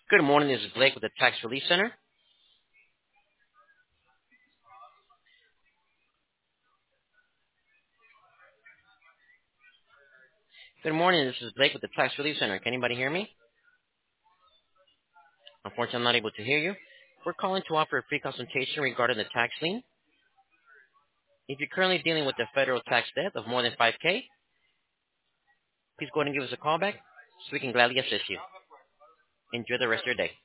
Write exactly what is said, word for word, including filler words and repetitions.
Good morning. This is Blake with the Tax Relief Center. Good morning. This is Blake with the Tax Relief Center. Can anybody hear me? Unfortunately, I'm not able to hear you. We're calling to offer a free consultation regarding the tax lien. If you're currently dealing with a federal tax debt of more than five K, please go ahead and give us a call back so we can gladly assist you. Enjoy the rest of your day.